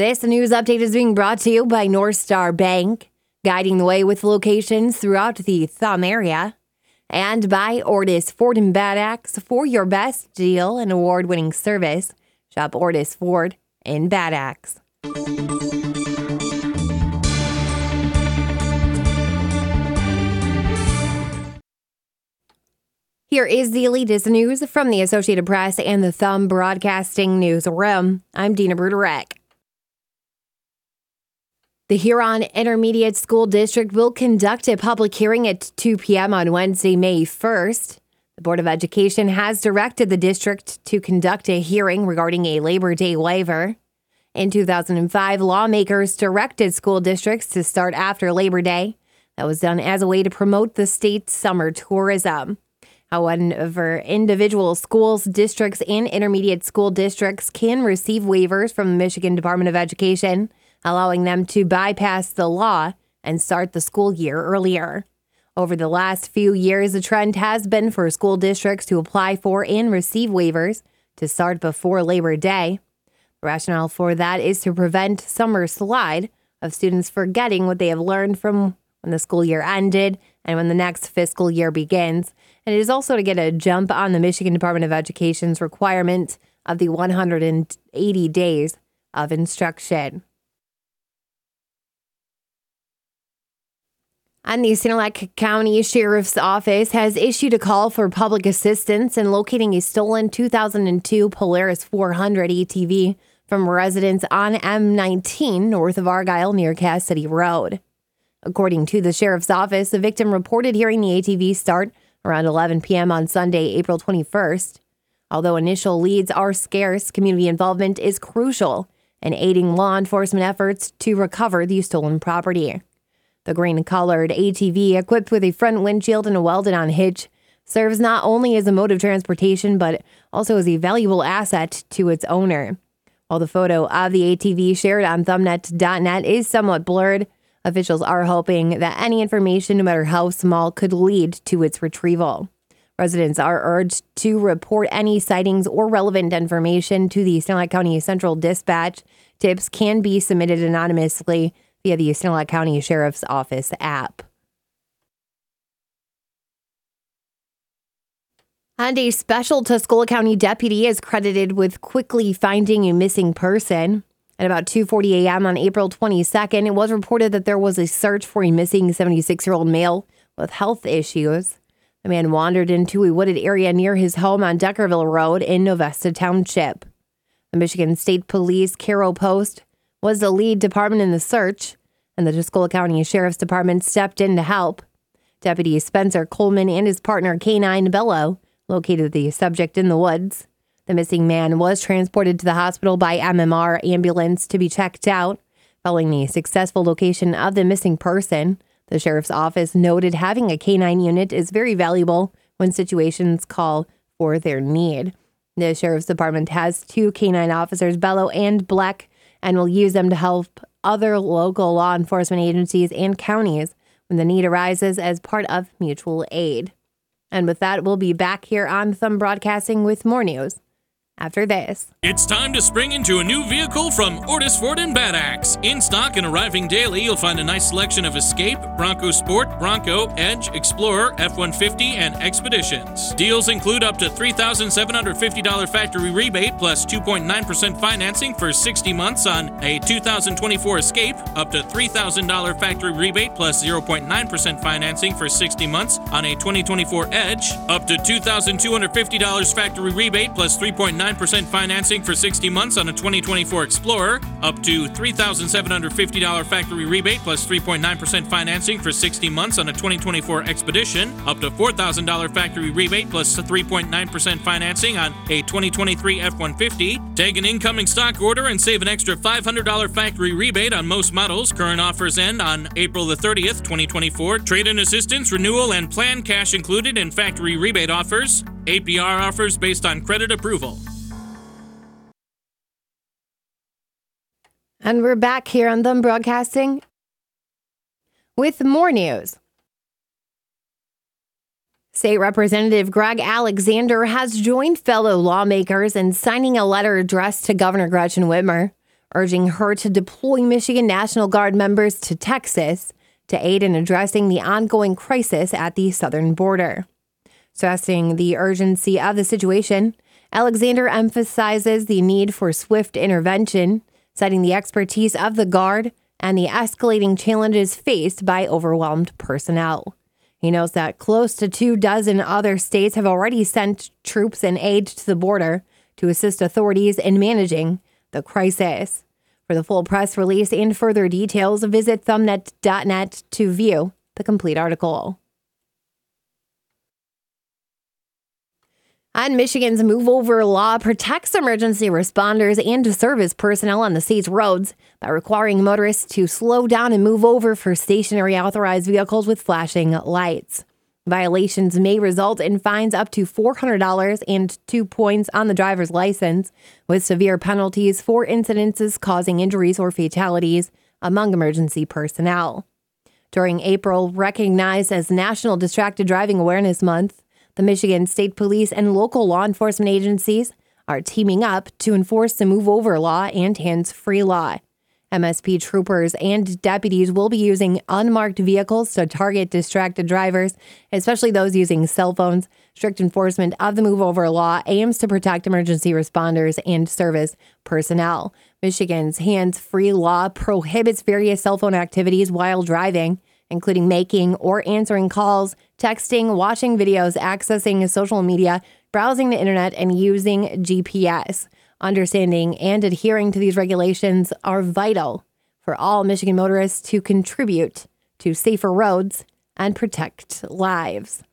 This news update is being brought to you by North Star Bank, guiding the way with locations throughout the Thumb area, and by Ortis Ford in Bad Axe. For your best deal and award-winning service, shop Ortis Ford in Bad Axe. Here is the latest news from the Associated Press and the Thumb Broadcasting Newsroom. I'm Dina Bruderek. The Huron Intermediate School District will conduct a public hearing at 2 p.m. on Wednesday, May 1st. The Board of Education has directed the district to conduct a hearing regarding a Labor Day waiver. In 2005, lawmakers directed school districts to start after Labor Day. That was done as a way to promote the state's summer tourism. However, individual schools, districts, and intermediate school districts can receive waivers from the Michigan Department of Education, allowing them to bypass the law and start the school year earlier. Over the last few years, the trend has been for school districts to apply for and receive waivers to start before Labor Day. The rationale for that is to prevent summer slide of students forgetting what they have learned from when the school year ended and when the next fiscal year begins. And it is also to get a jump on the Michigan Department of Education's requirement of the 180 days of instruction. And the Sanilac County Sheriff's Office has issued a call for public assistance in locating a stolen 2002 Polaris 400 ATV from residents on M19 north of Argyle near Cass City Road. According to the Sheriff's Office, the victim reported hearing the ATV start around 11 p.m. on Sunday, April 21st. Although initial leads are scarce, community involvement is crucial in aiding law enforcement efforts to recover the stolen property. The green-colored ATV, equipped with a front windshield and a welded-on hitch, serves not only as a mode of transportation, but also as a valuable asset to its owner. While the photo of the ATV shared on thumbnet.net is somewhat blurred, officials are hoping that any information, no matter how small, could lead to its retrieval. Residents are urged to report any sightings or relevant information to the Sanilac County Central Dispatch. Tips can be submitted anonymously via the Sanilac County Sheriff's Office app. And a special Tuscola County deputy is credited with quickly finding a missing person. At about 2:40 a.m. on April 22nd, it was reported that there was a search for a missing 76-year-old male with health issues. The man wandered into a wooded area near his home on Deckerville Road in Novesta Township. The Michigan State Police Caro Post was the lead department in the search, and the Tuscola County Sheriff's Department stepped in to help. Deputy Spencer Coleman and his partner K9 Bello located the subject in the woods. The missing man was transported to the hospital by MMR ambulance to be checked out. Following the successful location of the missing person, the Sheriff's Office noted having a K9 unit is very valuable when situations call for their need. The Sheriff's Department has 2 K9 officers, Bello and Black, and will use them to help other local law enforcement agencies and counties when the need arises as part of mutual aid. And with that, we'll be back here on Thumb Broadcasting with more news after this. It's time to spring into a new vehicle from Ortis Ford in Bad Axe. In stock and arriving daily, you'll find a nice selection of Escape, Bronco Sport, Bronco, Edge, Explorer, F-150, and Expeditions. Deals include up to $3,750 factory rebate plus 2.9% financing for 60 months on a 2024 Escape, up to $3,000 factory rebate plus 0.9% financing for 60 months on a 2024 Edge, up to $2,250 factory rebate plus 3.9% financing for 60 months on a 2024 Explorer, up to $3,750 factory rebate plus 3.9% financing for 60 months on a 2024 Expedition, up to $4,000 factory rebate plus 3.9% financing on a 2023 F-150. Take an incoming stock order and save an extra $500 factory rebate on most models. Current offers end on April the 30th, 2024. Trade-in assistance, renewal, and planned cash included in factory rebate offers. APR offers based on credit approval. And we're back here on Thumb Broadcasting with more news. State Representative Greg Alexander has joined fellow lawmakers in signing a letter addressed to Governor Gretchen Whitmer, urging her to deploy Michigan National Guard members to Texas to aid in addressing the ongoing crisis at the southern border. Stressing the urgency of the situation, Alexander emphasizes the need for swift intervention, citing the expertise of the Guard and the escalating challenges faced by overwhelmed personnel. He notes that close to 24 other states have already sent troops and aid to the border to assist authorities in managing the crisis. For the full press release and further details, visit thumbnet.net to view the complete article. And Michigan's Move Over law protects emergency responders and service personnel on the state's roads by requiring motorists to slow down and move over for stationary authorized vehicles with flashing lights. Violations may result in fines up to $400 and 2 points on the driver's license, with severe penalties for incidences causing injuries or fatalities among emergency personnel. During April, recognized as National Distracted Driving Awareness Month, the Michigan State Police and local law enforcement agencies are teaming up to enforce the Move Over law and hands-free law. MSP troopers and deputies will be using unmarked vehicles to target distracted drivers, especially those using cell phones. Strict enforcement of the Move Over law aims to protect emergency responders and service personnel. Michigan's hands-free law prohibits various cell phone activities while driving, including making or answering calls, texting, watching videos, accessing social media, browsing the internet, and using GPS. Understanding and adhering to these regulations are vital for all Michigan motorists to contribute to safer roads and protect lives.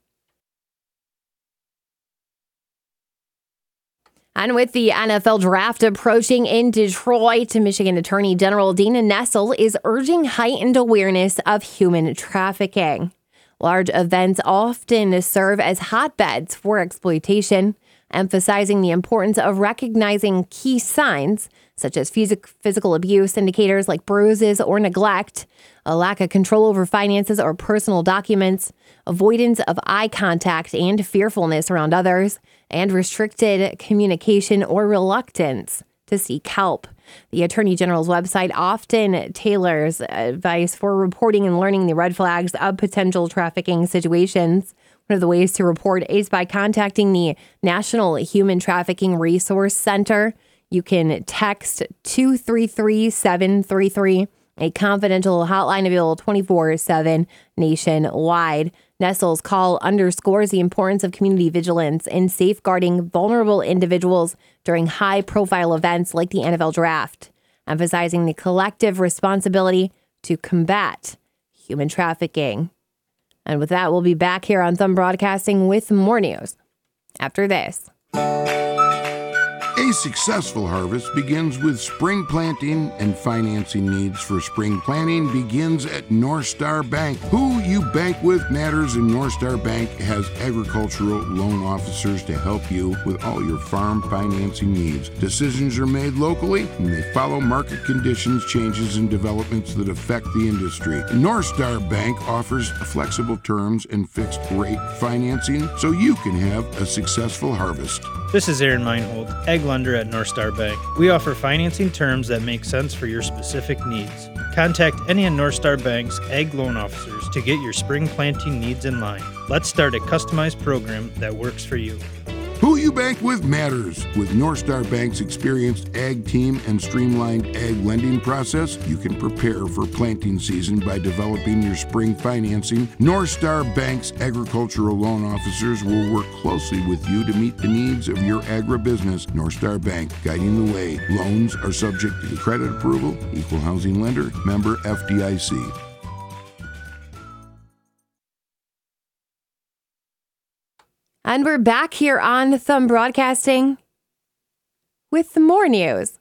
And with the NFL draft approaching in Detroit, Michigan Attorney General Dana Nessel is urging heightened awareness of human trafficking. Large events often serve as hotbeds for exploitation, emphasizing the importance of recognizing key signs such as physical abuse indicators like bruises or neglect, a lack of control over finances or personal documents, avoidance of eye contact and fearfulness around others, and restricted communication or reluctance to seek help. The Attorney General's website often tailors advice for reporting and learning the red flags of potential trafficking situations. One of the ways to report is by contacting the National Human Trafficking Resource Center. You can text 233-733, a confidential hotline available 24/7 nationwide. Nessel's call underscores the importance of community vigilance in safeguarding vulnerable individuals during high-profile events like the NFL Draft, emphasizing the collective responsibility to combat human trafficking. And with that, we'll be back here on Thumb Broadcasting with more news after this. A successful harvest begins with spring planting, and financing needs for spring planting begins at North Star Bank. Who you bank with matters, and North Star Bank has agricultural loan officers to help you with all your farm financing needs. Decisions are made locally, and they follow market conditions, changes, and developments that affect the industry. North Star Bank offers flexible terms and fixed rate financing so you can have a successful harvest. This is Aaron Meinhold, Ag Lender at North Star Bank. We offer financing terms that make sense for your specific needs. Contact any of North Star Bank's Ag loan officers to get your spring planting needs in line. Let's start a customized program that works for you. Who you bank with matters. With North Star Bank's experienced ag team and streamlined ag lending process, you can prepare for planting season by developing your spring financing. North Star Bank's agricultural loan officers will work closely with you to meet the needs of your agribusiness. North Star Bank, guiding the way. Loans are subject to credit approval. Equal housing lender. Member FDIC. And we're back here on Thumb Broadcasting with more news.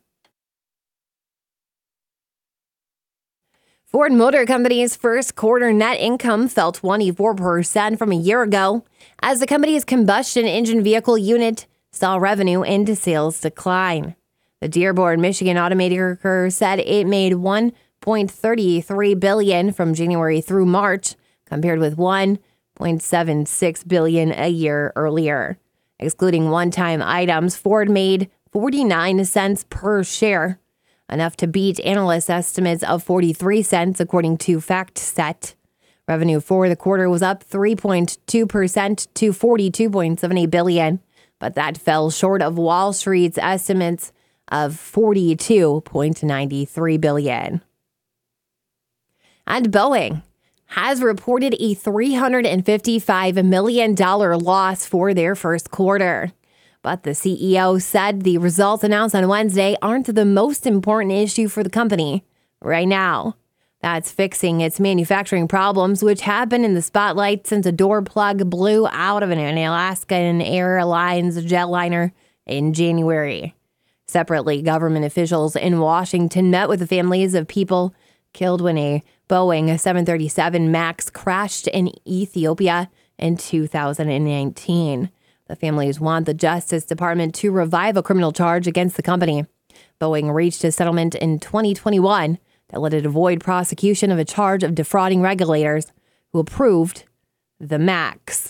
Ford Motor Company's first quarter net income fell 24% from a year ago as the company's combustion engine vehicle unit saw revenue and sales decline. The Dearborn, Michigan automaker said it made $1.33 billion from January through March, compared with $1.76 billion a year earlier. Excluding one-time items, Ford made 49 cents per share. enough to beat analyst estimates of 43 cents, according to FactSet. Revenue for the quarter was up 3.2% to $42.78 billion, but that fell short of Wall Street's estimates of $42.93 billion. And Boeing has reported a $355 million loss for their first quarter. But the CEO said the results announced on Wednesday aren't the most important issue for the company right now. That's fixing its manufacturing problems, which have been in the spotlight since a door plug blew out of an Alaskan Airlines jetliner in January. Separately, government officials in Washington met with the families of people killed when a Boeing 737 MAX crashed in Ethiopia in 2019. The families want the Justice Department to revive a criminal charge against the company. Boeing reached a settlement in 2021 that let it avoid prosecution of a charge of defrauding regulators who approved the MAX.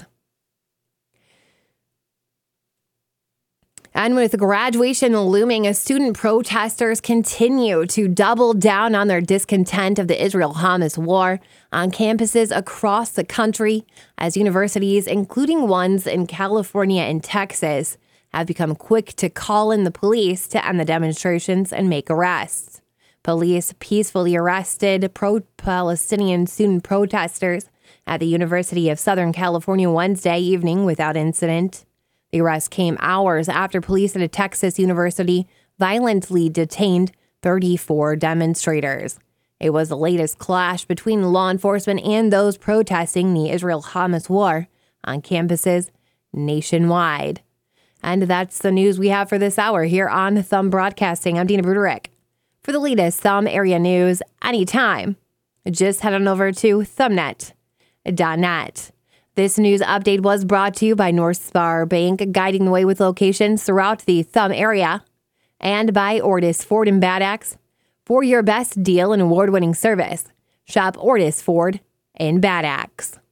And with graduation looming, student protesters continue to double down on their discontent of the Israel-Hamas war on campuses across the country as universities, including ones in California and Texas, have become quick to call in the police to end the demonstrations and make arrests. Police peacefully arrested pro-Palestinian student protesters at the University of Southern California Wednesday evening without incident. The arrest came hours after police at a Texas university violently detained 34 demonstrators. It was the latest clash between law enforcement and those protesting the Israel-Hamas war on campuses nationwide. And that's the news we have for this hour here on Thumb Broadcasting. I'm Dina Bruderich. For the latest Thumb area news anytime, just head on over to thumbnet.net. This news update was brought to you by North Star Bank, guiding the way with locations throughout the Thumb area, and by Ortis Ford in Bad Axe. For your best deal and award-winning service, shop Ortis Ford in Bad Axe.